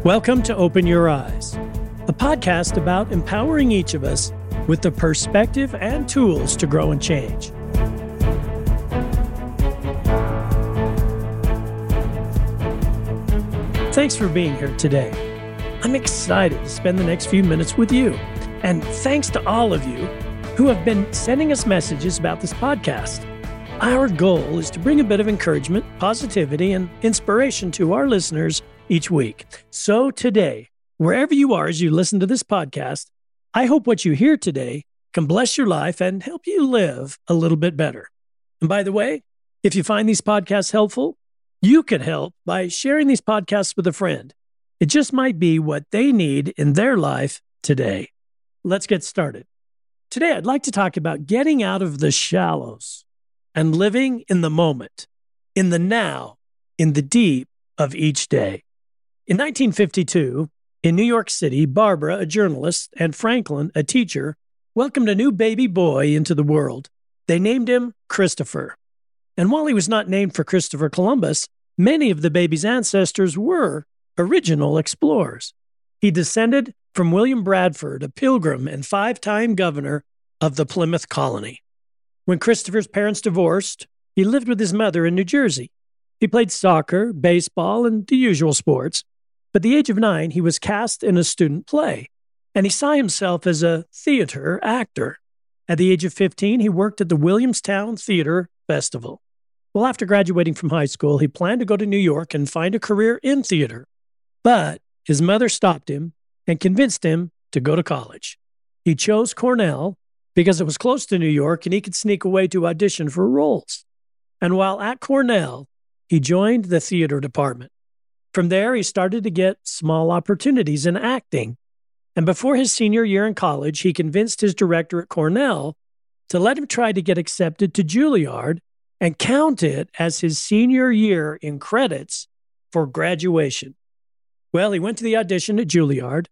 Welcome to Open Your Eyes, a podcast about empowering each of us with the perspective and tools to grow and change. Thanks for being here today. I'm excited to spend the next few minutes with you. And thanks to all of you who have been sending us messages about this podcast. Our goal is to bring a bit of encouragement, positivity, and inspiration to our listeners each week. So today, wherever you are as you listen to this podcast, I hope what you hear today can bless your life and help you live a little bit better. And by the way, if you find these podcasts helpful, you could help by sharing these podcasts with a friend. It just might be what they need in their life today. Let's get started. Today, I'd like to talk about getting out of the shallows and living in the moment, in the now, in the deep of each day. In 1952, in New York City, Barbara, a journalist, and Franklin, a teacher, welcomed a new baby boy into the world. They named him Christopher. And while he was not named for Christopher Columbus, many of the baby's ancestors were original explorers. He descended from William Bradford, a pilgrim and 5-time governor of the Plymouth colony. When Christopher's parents divorced, he lived with his mother in New Jersey. He played soccer, baseball, and the usual sports. But at the age of 9, he was cast in a student play, and he saw himself as a theater actor. At the age of 15, he worked at the Williamstown Theater Festival. Well, after graduating from high school, he planned to go to New York and find a career in theater. But his mother stopped him and convinced him to go to college. He chose Cornell because it was close to New York and he could sneak away to audition for roles. And while at Cornell, he joined the theater department. From there, he started to get small opportunities in acting. And before his senior year in college, he convinced his director at Cornell to let him try to get accepted to Juilliard and count it as his senior year in credits for graduation. Well, he went to the audition at Juilliard.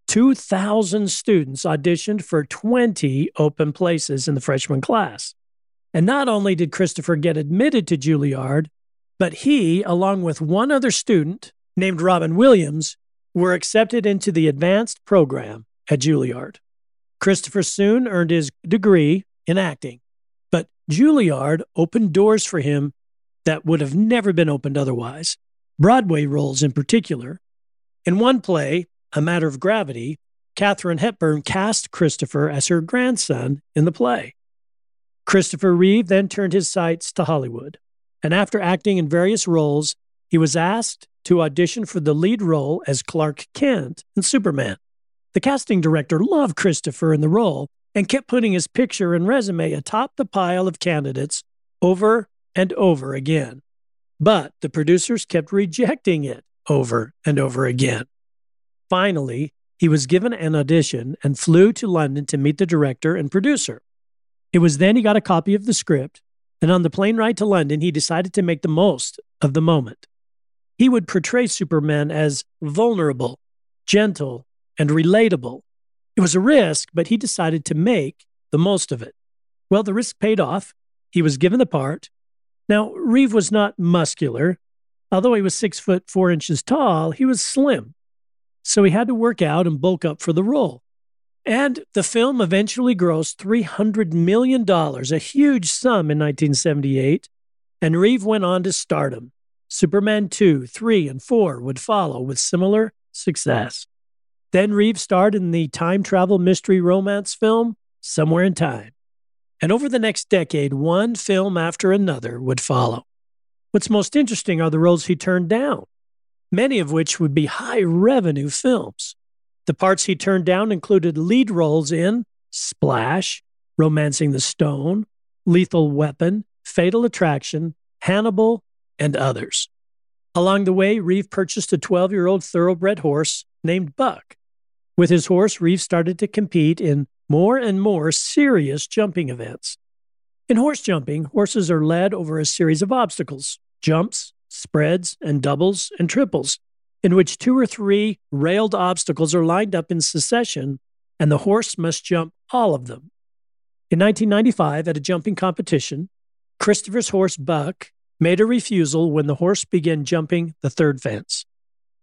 2,000 students auditioned for 20 open places in the freshman class. And not only did Christopher get admitted to Juilliard, but he, along with one other student named Robin Williams, were accepted into the advanced program at Juilliard. Christopher soon earned his degree in acting, but Juilliard opened doors for him that would have never been opened otherwise, Broadway roles in particular. In one play, A Matter of Gravity, Katharine Hepburn cast Christopher as her grandson in the play. Christopher Reeve then turned his sights to Hollywood. And after acting in various roles, he was asked to audition for the lead role as Clark Kent in Superman. The casting director loved Christopher in the role and kept putting his picture and resume atop the pile of candidates over and over again. But the producers kept rejecting it over and over again. Finally, he was given an audition and flew to London to meet the director and producer. It was then he got a copy of the script. And on the plane ride to London, he decided to make the most of the moment. He would portray Superman as vulnerable, gentle, and relatable. It was a risk, but he decided to make the most of it. Well, the risk paid off. He was given the part. Now, Reeve was not muscular. Although he was 6'4" tall, he was slim. So he had to work out and bulk up for the role. And the film eventually grossed $300 million, a huge sum in 1978, and Reeve went on to stardom. Superman 2, 3, and 4 would follow with similar success. Then Reeve starred in the time travel mystery romance film, Somewhere in Time. And over the next decade, one film after another would follow. What's most interesting are the roles he turned down, many of which would be high-revenue films. The parts he turned down included lead roles in Splash, Romancing the Stone, Lethal Weapon, Fatal Attraction, Hannibal, and others. Along the way, Reeve purchased a 12-year-old thoroughbred horse named Buck. With his horse, Reeve started to compete in more and more serious jumping events. In horse jumping, horses are led over a series of obstacles, jumps, spreads, and doubles and triples, in which 2 or 3 railed obstacles are lined up in succession, and the horse must jump all of them. In 1995, at a jumping competition, Christopher's horse Buck made a refusal when the horse began jumping the third fence.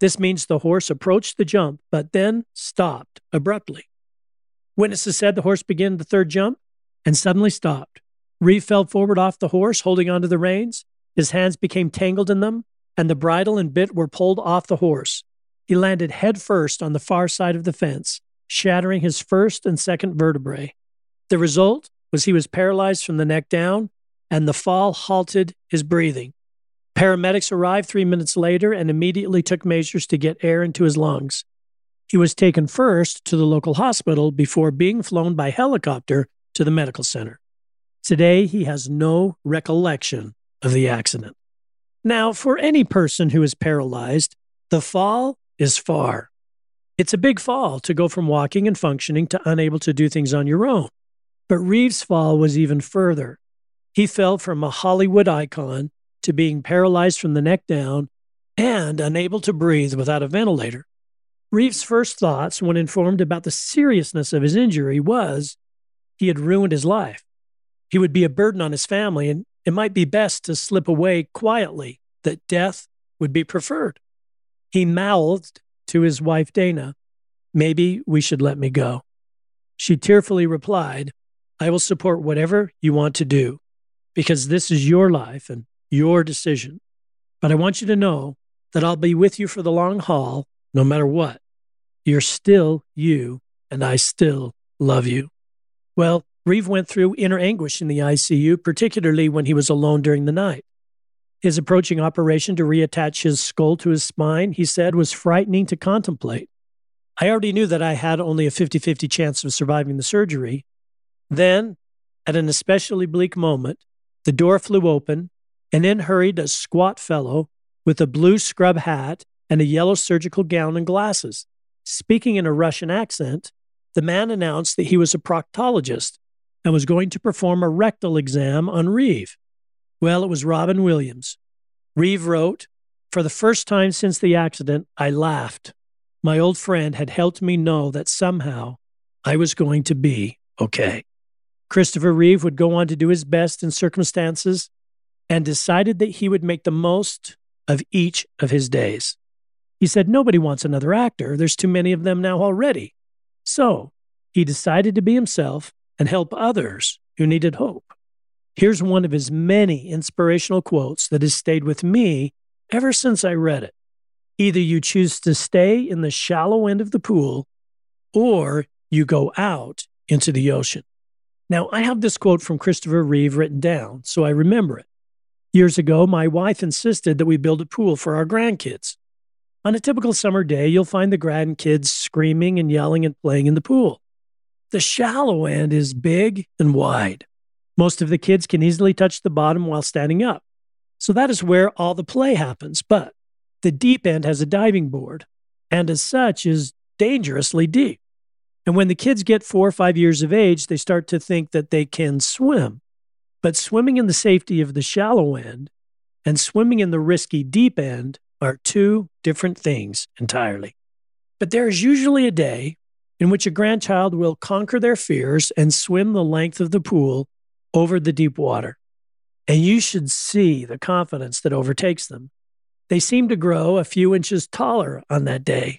This means the horse approached the jump, but then stopped abruptly. Witnesses said the horse began the third jump and suddenly stopped. Reeve fell forward off the horse, holding onto the reins. His hands became tangled in them, and the bridle and bit were pulled off the horse. He landed headfirst on the far side of the fence, shattering his first and second vertebrae. The result was he was paralyzed from the neck down, and the fall halted his breathing. Paramedics arrived 3 minutes later and immediately took measures to get air into his lungs. He was taken first to the local hospital before being flown by helicopter to the medical center. Today, he has no recollection of the accident. Now, for any person who is paralyzed, the fall is far. It's a big fall to go from walking and functioning to unable to do things on your own. But Reeve's fall was even further. He fell from a Hollywood icon to being paralyzed from the neck down and unable to breathe without a ventilator. Reeve's first thoughts when informed about the seriousness of his injury was he had ruined his life. He would be a burden on his family, and it might be best to slip away quietly, that death would be preferred. He mouthed to his wife, Dana, "Maybe we should let me go." She tearfully replied, "I will support whatever you want to do, because this is your life and your decision. But I want you to know that I'll be with you for the long haul, no matter what. You're still you, and I still love you." Well, Reeve went through inner anguish in the ICU, particularly when he was alone during the night. His approaching operation to reattach his skull to his spine, he said, was frightening to contemplate. "I already knew that I had only a 50-50 chance of surviving the surgery. Then, at an especially bleak moment, the door flew open, and in hurried a squat fellow with a blue scrub hat and a yellow surgical gown and glasses. Speaking in a Russian accent, the man announced that he was a proctologist and was going to perform a rectal exam on Reeve. Well, it was Robin Williams. Reeve wrote, "For the first time since the accident, I laughed. My old friend had helped me know that somehow I was going to be okay." Christopher Reeve would go on to do his best in circumstances and decided that he would make the most of each of his days. He said, "Nobody wants another actor. There's too many of them now already." So he decided to be himself and help others who needed hope. Here's one of his many inspirational quotes that has stayed with me ever since I read it. "Either you choose to stay in the shallow end of the pool, or you go out into the ocean." Now, I have this quote from Christopher Reeve written down, so I remember it. Years ago, my wife insisted that we build a pool for our grandkids. On a typical summer day, you'll find the grandkids screaming and yelling and playing in the pool. The shallow end is big and wide. Most of the kids can easily touch the bottom while standing up. So that is where all the play happens. But the deep end has a diving board, and as such is dangerously deep. And when the kids get 4 or 5 years of age, they start to think that they can swim. But swimming in the safety of the shallow end and swimming in the risky deep end are two different things entirely. But there is usually a day in which a grandchild will conquer their fears and swim the length of the pool over the deep water. And you should see the confidence that overtakes them. They seem to grow a few inches taller on that day.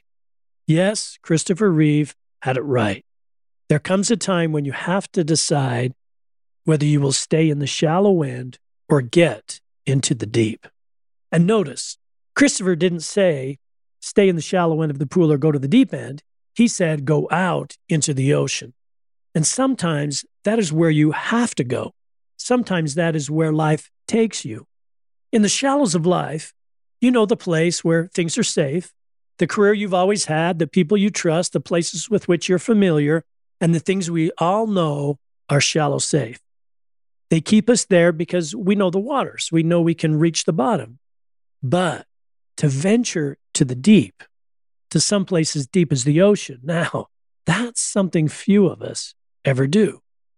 Yes, Christopher Reeve had it right. There comes a time when you have to decide whether you will stay in the shallow end or get into the deep. And notice, Christopher didn't say, stay in the shallow end of the pool or go to the deep end. He said, go out into the ocean. And sometimes that is where you have to go. Sometimes that is where life takes you. In the shallows of life, you know the place where things are safe, the career you've always had, the people you trust, the places with which you're familiar, and the things we all know are shallow safe. They keep us there because we know the waters. We know we can reach the bottom. But to venture to the deep, to someplace as deep as the ocean, now, that's something few of us ever do.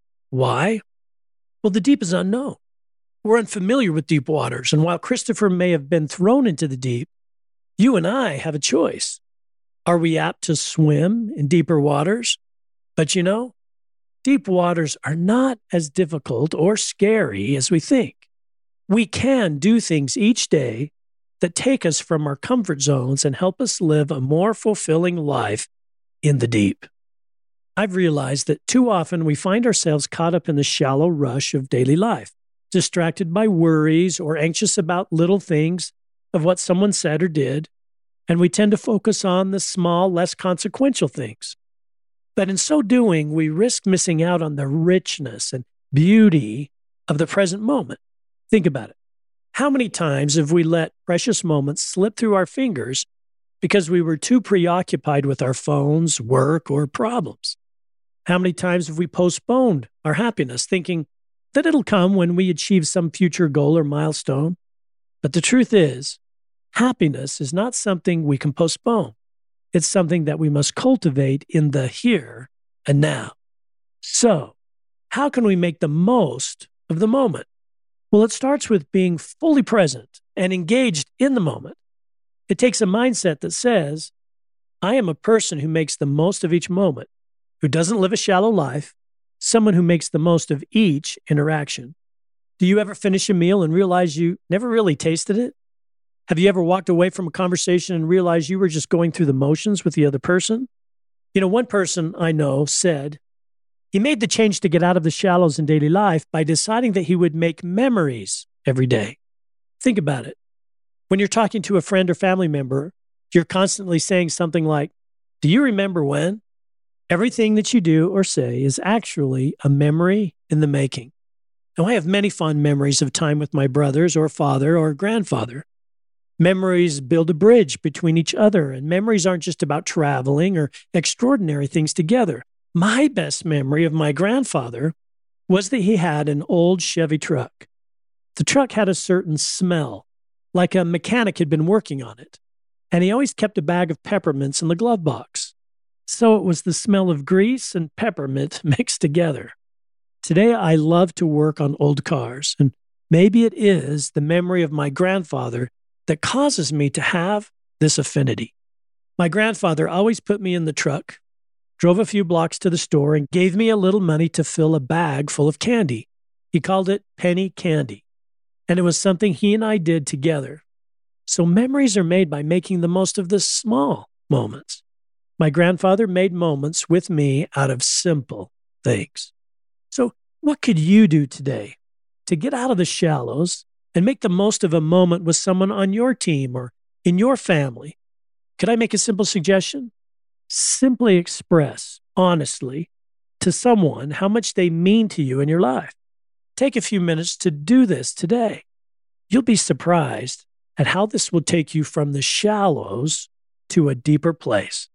Why? Well, the deep is unknown. We're unfamiliar with deep waters, and while Christopher may have been thrown into the deep, you and I have a choice. Are we apt to swim in deeper waters? But you know, deep waters are not as difficult or scary as we think. We can do things each day that take us from our comfort zones and help us live a more fulfilling life in the deep. I've realized that too often we find ourselves caught up in the shallow rush of daily life, distracted by worries or anxious about little things of what someone said or did, and we tend to focus on the small, less consequential things. But in so doing, we risk missing out on the richness and beauty of the present moment. Think about it. How many times have we let precious moments slip through our fingers because we were too preoccupied with our phones, work, or problems? How many times have we postponed our happiness, thinking that it'll come when we achieve some future goal or milestone? But the truth is, happiness is not something we can postpone. It's something that we must cultivate in the here and now. So, how can we make the most of the moment? Well, it starts with being fully present and engaged in the moment. It takes a mindset that says, I am a person who makes the most of each moment, who doesn't live a shallow life, someone who makes the most of each interaction. Do you ever finish a meal and realize you never really tasted it? Have you ever walked away from a conversation and realized you were just going through the motions with the other person? One person I know said he made the change to get out of the shallows in daily life by deciding that he would make memories every day. Think about it. When you're talking to a friend or family member, you're constantly saying something like, do you remember when? Everything that you do or say is actually a memory in the making. Now, I have many fond memories of time with my brothers or father or grandfather. Memories build a bridge between each other, and memories aren't just about traveling or extraordinary things together. My best memory of my grandfather was that he had an old Chevy truck. The truck had a certain smell, like a mechanic had been working on it, and he always kept a bag of peppermints in the glove box. So it was the smell of grease and peppermint mixed together. Today, I love to work on old cars, and maybe it is the memory of my grandfather that causes me to have this affinity. My grandfather always put me in the truck, drove a few blocks to the store, and gave me a little money to fill a bag full of candy. He called it penny candy, and it was something he and I did together. So memories are made by making the most of the small moments. My grandfather made moments with me out of simple things. So what could you do today to get out of the shallows and make the most of a moment with someone on your team or in your family? Could I make a simple suggestion? Simply express honestly to someone how much they mean to you in your life. Take a few minutes to do this today. You'll be surprised at how this will take you from the shallows to a deeper place.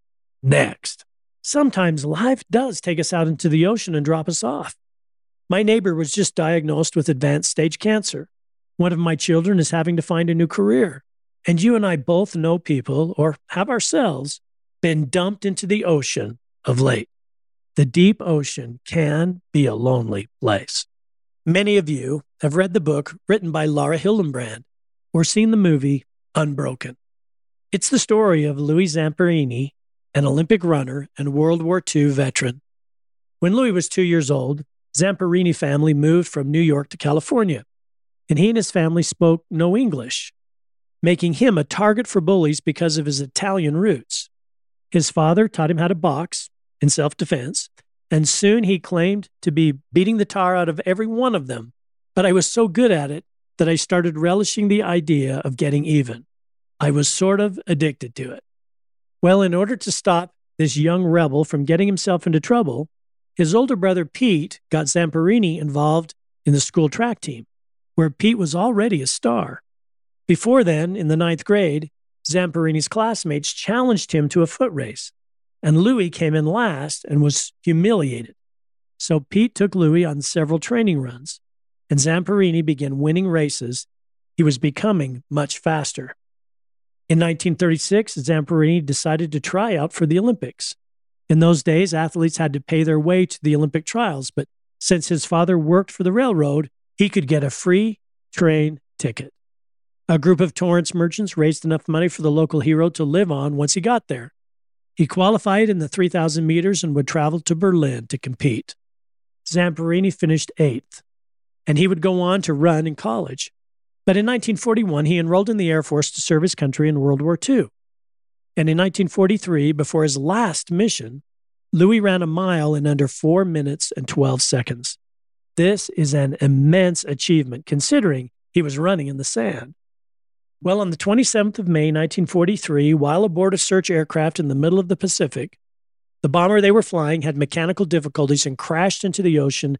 Next, sometimes life does take us out into the ocean and drop us off. My neighbor was just diagnosed with advanced stage cancer. One of my children is having to find a new career. And you and I both know people, or have ourselves, been dumped into the ocean of late. The deep ocean can be a lonely place. Many of you have read the book written by Laura Hillenbrand or seen the movie Unbroken. It's the story of Louis Zamperini, an Olympic runner and World War II veteran. When Louis was 2 years old, Zamperini family moved from New York to California, and he and his family spoke no English, making him a target for bullies because of his Italian roots. His father taught him how to box in self-defense, and soon he claimed to be beating the tar out of every one of them. But I was so good at it that I started relishing the idea of getting even. I was sort of addicted to it. Well, in order to stop this young rebel from getting himself into trouble, his older brother Pete got Zamperini involved in the school track team, where Pete was already a star. Before then, in the 9th grade, Zamperini's classmates challenged him to a foot race, and Louis came in last and was humiliated. So Pete took Louis on several training runs, and Zamperini began winning races. He was becoming much faster. In 1936, Zamperini decided to try out for the Olympics. In those days, athletes had to pay their way to the Olympic trials, but since his father worked for the railroad, he could get a free train ticket. A group of Torrance merchants raised enough money for the local hero to live on once he got there. He qualified in the 3,000 meters and would travel to Berlin to compete. Zamperini finished 8th, and he would go on to run in college. But in 1941, he enrolled in the Air Force to serve his country in World War II. And in 1943, before his last mission, Louis ran a mile in under 4 minutes and 12 seconds. This is an immense achievement considering he was running in the sand. Well, on the 27th of May, 1943, while aboard a search aircraft in the middle of the Pacific, the bomber they were flying had mechanical difficulties and crashed into the ocean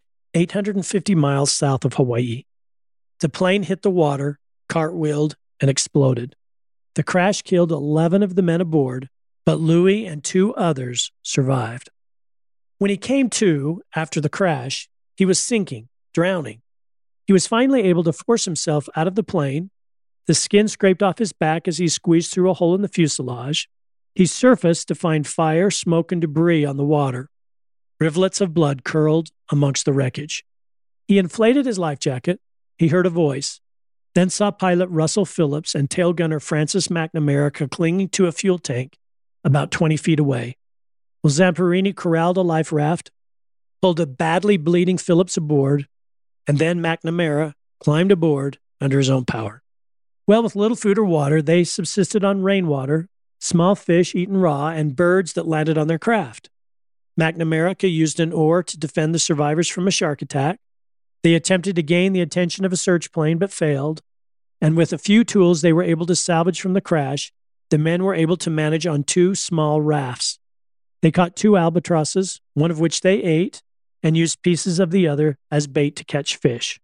850 miles south of Hawaii. The plane hit the water, cartwheeled, and exploded. The crash killed 11 of the men aboard, but Louis and 2 others survived. When he came to after the crash, he was sinking, drowning. He was finally able to force himself out of the plane. The skin scraped off his back as he squeezed through a hole in the fuselage. He surfaced to find fire, smoke, and debris on the water. Rivulets of blood curled amongst the wreckage. He inflated his life jacket. He heard a voice, then saw pilot Russell Phillips and tail gunner Francis McNamara clinging to a fuel tank about 20 feet away. Well, Zamperini corralled a life raft, pulled a badly bleeding Phillips aboard, and then McNamara climbed aboard under his own power. Well, with little food or water, they subsisted on rainwater, small fish eaten raw, and birds that landed on their craft. McNamara used an oar to defend the survivors from a shark attack. They attempted to gain the attention of a search plane but failed, and with a few tools they were able to salvage from the crash, the men were able to manage on 2 small rafts. They caught 2 albatrosses, one of which they ate, and used pieces of the other as bait to catch fish,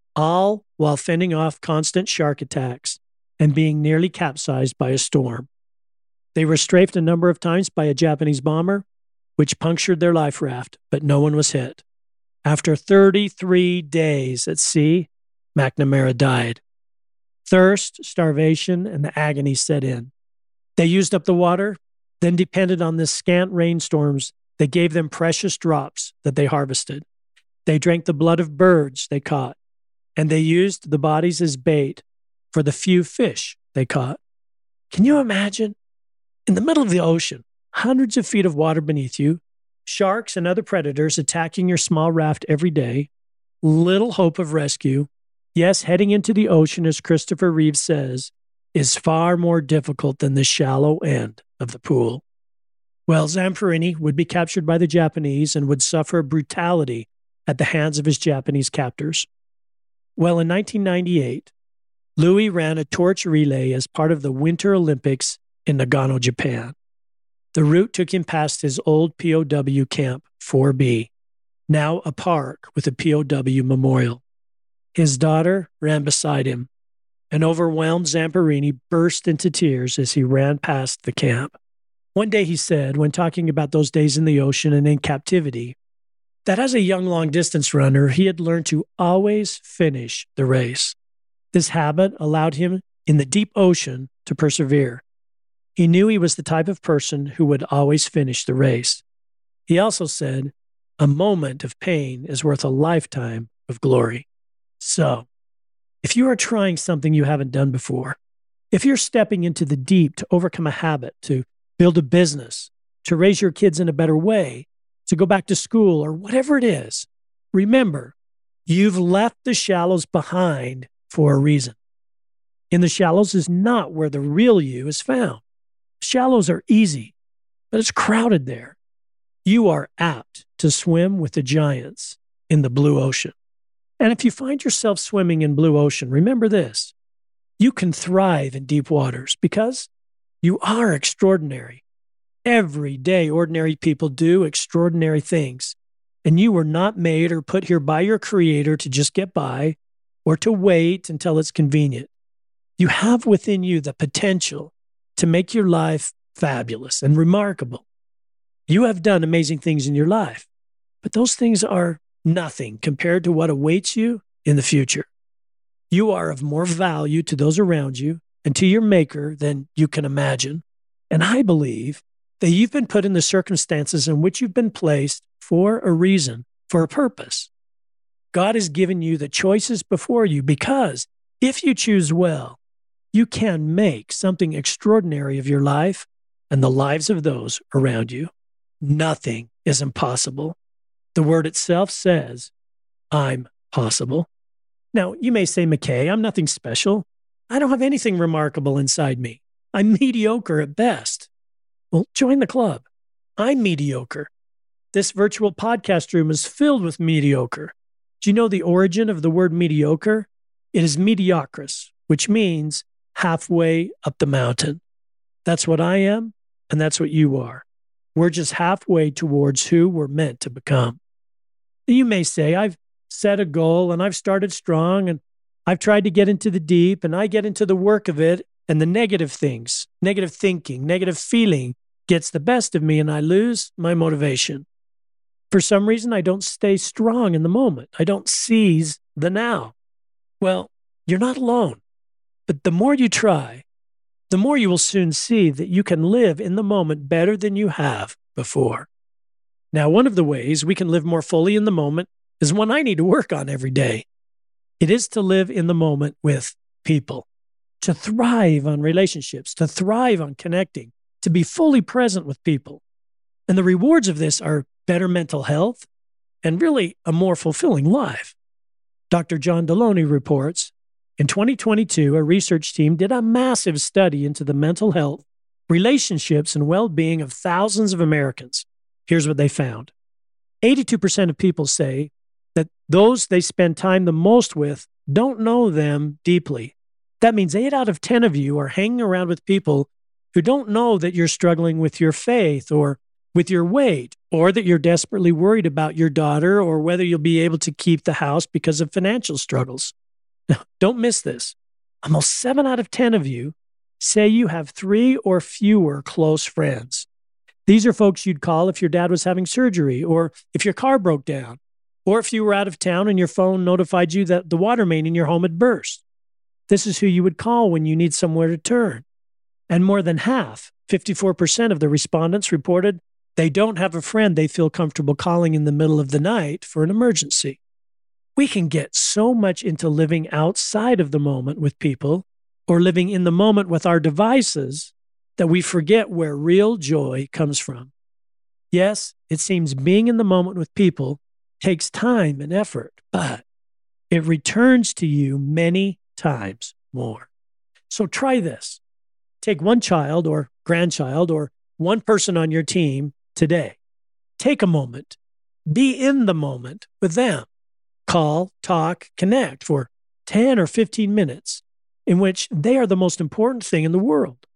all while fending off constant shark attacks and being nearly capsized by a storm. They were strafed a number of times by a Japanese bomber, which punctured their life raft, but no one was hit. After 33 days at sea, McNamara died. Thirst, starvation, and the agony set in. They used up the water, then depended on the scant rainstorms that gave them precious drops that they harvested. They drank the blood of birds they caught, and they used the bodies as bait for the few fish they caught. Can you imagine? In the middle of the ocean, hundreds of feet of water beneath you, sharks and other predators attacking your small raft every day, little hope of rescue. Yes, heading into the ocean, as Christopher Reeve says, is far more difficult than the shallow end of the pool. Well, Zamperini would be captured by the Japanese and would suffer brutality at the hands of his Japanese captors. Well, in 1998, Louis ran a torch relay as part of the Winter Olympics in Nagano, Japan. The route took him past his old POW camp, 4B, now a park with a POW memorial. His daughter ran beside him. An overwhelmed Zamperini burst into tears as he ran past the camp. One day he said, when talking about those days in the ocean and in captivity, that as a young long-distance runner, he had learned to always finish the race. This habit allowed him in the deep ocean to persevere. He knew he was the type of person who would always finish the race. He also said, a moment of pain is worth a lifetime of glory. So, if you are trying something you haven't done before, if you're stepping into the deep to overcome a habit, to build a business, to raise your kids in a better way, to go back to school, or whatever it is, remember, you've left the shallows behind for a reason. In the shallows is not where the real you is found. Shallows are easy, but it's crowded there. You are apt to swim with the giants in the blue ocean. And if you find yourself swimming in blue ocean, remember this. You can thrive in deep waters because you are extraordinary. Everyday ordinary people do extraordinary things. And you were not made or put here by your Creator to just get by or to wait until it's convenient. You have within you the potential to make your life fabulous and remarkable. You have done amazing things in your life, but those things are nothing compared to what awaits you in the future. You are of more value to those around you and to your Maker than you can imagine. And I believe that you've been put in the circumstances in which you've been placed for a reason, for a purpose. God has given you the choices before you because if you choose well, you can make something extraordinary of your life and the lives of those around you. Nothing is impossible. The word itself says, I'm possible. Now, you may say, McKay, I'm nothing special. I don't have anything remarkable inside me. I'm mediocre at best. Well, join the club. I'm mediocre. This virtual podcast room is filled with mediocre. Do you know the origin of the word mediocre? It is mediocris, which means halfway up the mountain. That's what I am, and that's what you are. We're just halfway towards who we're meant to become. You may say, I've set a goal and I've started strong and I've tried to get into the deep and I get into the work of it and the negative things, negative thinking, negative feeling gets the best of me and I lose my motivation. For some reason, I don't stay strong in the moment. I don't seize the now. Well, you're not alone. But the more you try, the more you will soon see that you can live in the moment better than you have before. Now, one of the ways we can live more fully in the moment is one I need to work on every day. It is to live in the moment with people, to thrive on relationships, to thrive on connecting, to be fully present with people. And the rewards of this are better mental health and really a more fulfilling life. Dr. John Deloney reports, in 2022, a research team did a massive study into the mental health, relationships, and well-being of thousands of Americans. Here's what they found. 82% of people say that those they spend time the most with don't know them deeply. That means 8 out of 10 of you are hanging around with people who don't know that you're struggling with your faith or with your weight, or that you're desperately worried about your daughter or whether you'll be able to keep the house because of financial struggles. Now, don't miss this. Almost 7 out of 10 of you say you have 3 or fewer close friends. These are folks you'd call if your dad was having surgery, or if your car broke down, or if you were out of town and your phone notified you that the water main in your home had burst. This is who you would call when you need somewhere to turn. And more than half, 54% of the respondents reported they don't have a friend they feel comfortable calling in the middle of the night for an emergency. We can get so much into living outside of the moment with people or living in the moment with our devices that we forget where real joy comes from. Yes, it seems being in the moment with people takes time and effort, but it returns to you many times more. So try this. Take one child or grandchild or one person on your team today. Take a moment. Be in the moment with them. Call, talk, connect for 10 or 15 minutes in which they are the most important thing in the world.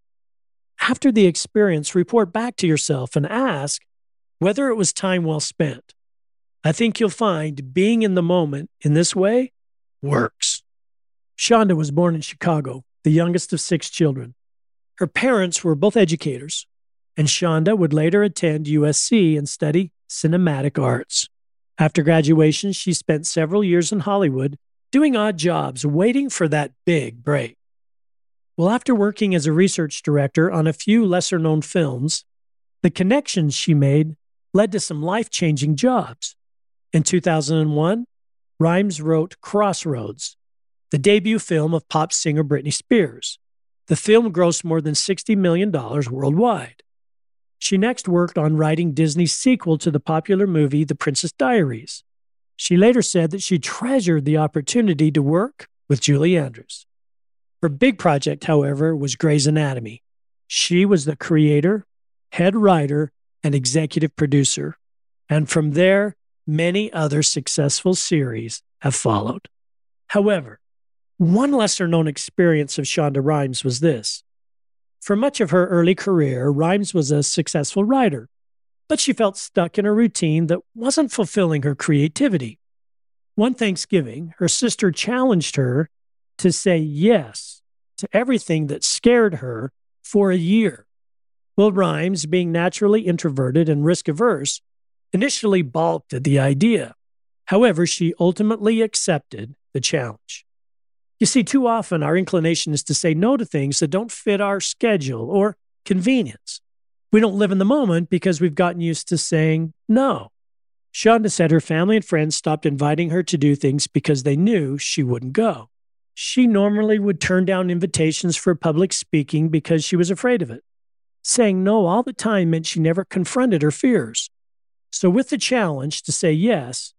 After the experience, report back to yourself and ask whether it was time well spent. I think you'll find being in the moment in this way works. Shonda was born in Chicago, the youngest of 6 children. Her parents were both educators, and Shonda would later attend USC and study cinematic arts. After graduation, she spent several years in Hollywood doing odd jobs, waiting for that big break. Well, after working as a research director on a few lesser-known films, the connections she made led to some life-changing jobs. In 2001, Rhimes wrote Crossroads, the debut film of pop singer Britney Spears. The film grossed more than $60 million worldwide. She next worked on writing Disney's sequel to the popular movie The Princess Diaries. She later said that she treasured the opportunity to work with Julie Andrews. Her big project, however, was Grey's Anatomy. She was the creator, head writer, and executive producer. And from there, many other successful series have followed. However, one lesser-known experience of Shonda Rhimes was this. For much of her early career, Rhimes was a successful writer, but she felt stuck in a routine that wasn't fulfilling her creativity. One Thanksgiving, her sister challenged her to say yes to everything that scared her for a year. Well, Rhimes, being naturally introverted and risk-averse, initially balked at the idea. However, she ultimately accepted the challenge. You see, too often our inclination is to say no to things that don't fit our schedule or convenience. We don't live in the moment because we've gotten used to saying no. Shonda said her family and friends stopped inviting her to do things because they knew she wouldn't go. She normally would turn down invitations for public speaking because she was afraid of it. Saying no all the time meant she never confronted her fears. So with the challenge to say yes,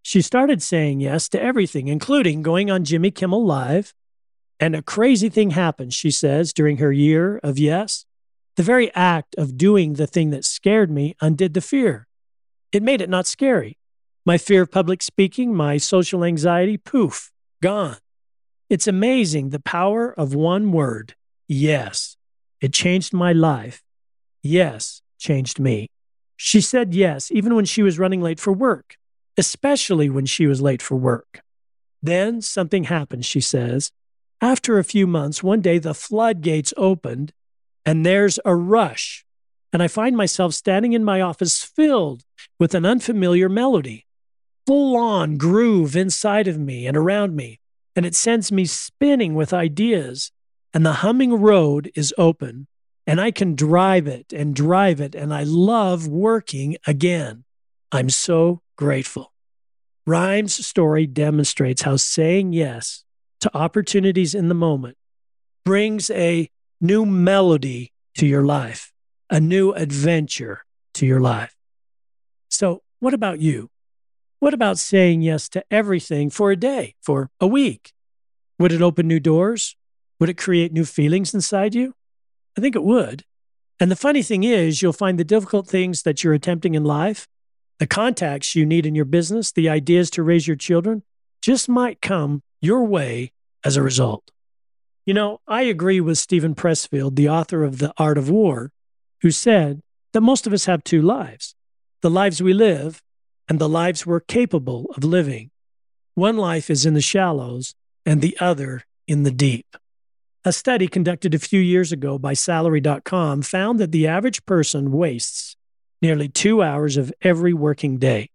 She started saying yes to everything, including going on Jimmy Kimmel Live. And a crazy thing happened, she says, during her year of yes. The very act of doing the thing that scared me undid the fear. It made it not scary. My fear of public speaking, my social anxiety, poof, gone. It's amazing the power of one word, yes. It changed my life. Yes changed me. She said yes, even when she was running late for work, especially when she was late for work. Then something happened, she says. After a few months, one day the floodgates opened and there's a rush. And I find myself standing in my office filled with an unfamiliar melody, full-on groove inside of me and around me. And it sends me spinning with ideas. And the humming road is open. And I can drive it. And I love working again. I'm so grateful. Rhyme's story demonstrates how saying yes to opportunities in the moment brings a new melody to your life, a new adventure to your life. So, what about you? What about saying yes to everything for a day, for a week? Would it open new doors? Would it create new feelings inside you? I think it would. And the funny thing is, you'll find the difficult things that you're attempting in life, the contacts you need in your business, the ideas to raise your children, just might come your way as a result. You know, I agree with Stephen Pressfield, the author of The Art of War, who said that most of us have two lives, the lives we live and the lives we're capable of living. One life is in the shallows and the other in the deep. A study conducted a few years ago by Salary.com found that the average person wastes nearly 2 hours of every working day.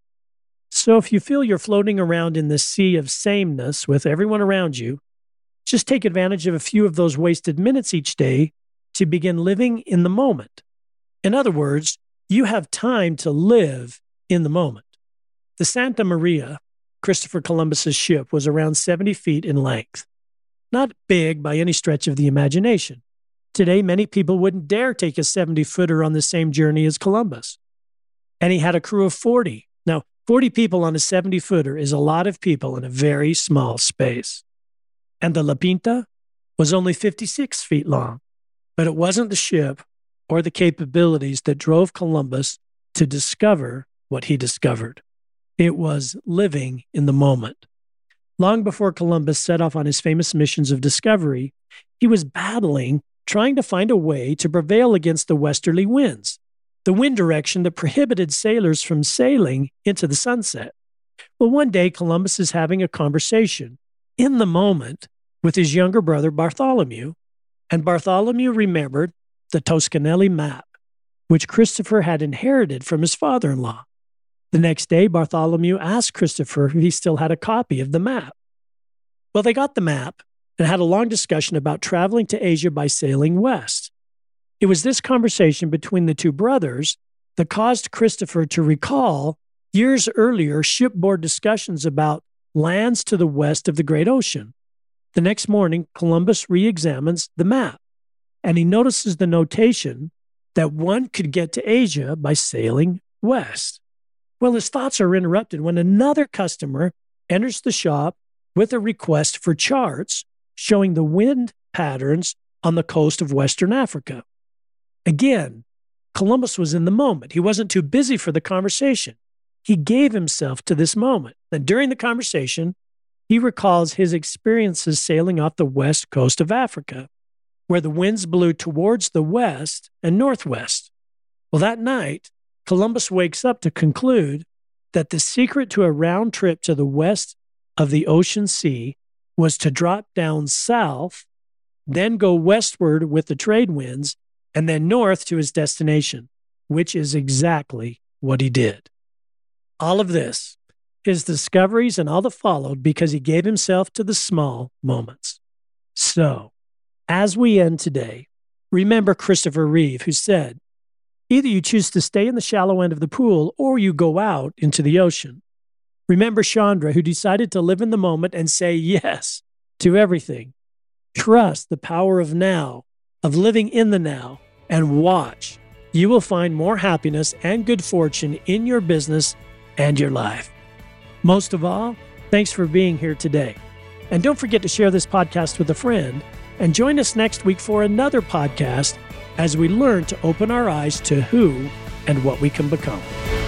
So if you feel you're floating around in the sea of sameness with everyone around you, just take advantage of a few of those wasted minutes each day to begin living in the moment. In other words, you have time to live in the moment. The Santa Maria, Christopher Columbus's ship, was around 70 feet in length. Not big by any stretch of the imagination. Today, many people wouldn't dare take a 70-footer on the same journey as Columbus. And he had a crew of 40. Now, 40 people on a 70-footer is a lot of people in a very small space. And the La Pinta was only 56 feet long. But it wasn't the ship or the capabilities that drove Columbus to discover what he discovered. It was living in the moment. Long before Columbus set off on his famous missions of discovery, he was battling, trying to find a way to prevail against the westerly winds, the wind direction that prohibited sailors from sailing into the sunset. Well, one day Columbus is having a conversation in the moment with his younger brother Bartholomew, and Bartholomew remembered the Toscanelli map, which Christopher had inherited from his father-in-law. The next day, Bartholomew asked Christopher if he still had a copy of the map. Well, they got the map and had a long discussion about traveling to Asia by sailing west. It was this conversation between the two brothers that caused Christopher to recall years earlier shipboard discussions about lands to the west of the Great Ocean. The next morning, Columbus re-examines the map, and he notices the notation that one could get to Asia by sailing west. Well, his thoughts are interrupted when another customer enters the shop with a request for charts showing the wind patterns on the coast of Western Africa. Again, Columbus was in the moment. He wasn't too busy for the conversation. He gave himself to this moment. And during the conversation, he recalls his experiences sailing off the west coast of Africa, where the winds blew towards the west and northwest. Well, that night, Columbus wakes up to conclude that the secret to a round trip to the west of the ocean sea was to drop down south, then go westward with the trade winds, and then north to his destination, which is exactly what he did. All of this, his discoveries and all that followed, because he gave himself to the small moments. So, as we end today, remember Christopher Reeve, who said, "Either you choose to stay in the shallow end of the pool or you go out into the ocean." Remember Chandra, who decided to live in the moment and say yes to everything. Trust the power of now, of living in the now, and watch. You will find more happiness and good fortune in your business and your life. Most of all, thanks for being here today. And don't forget to share this podcast with a friend and join us next week for another podcast as we learn to open our eyes to who and what we can become.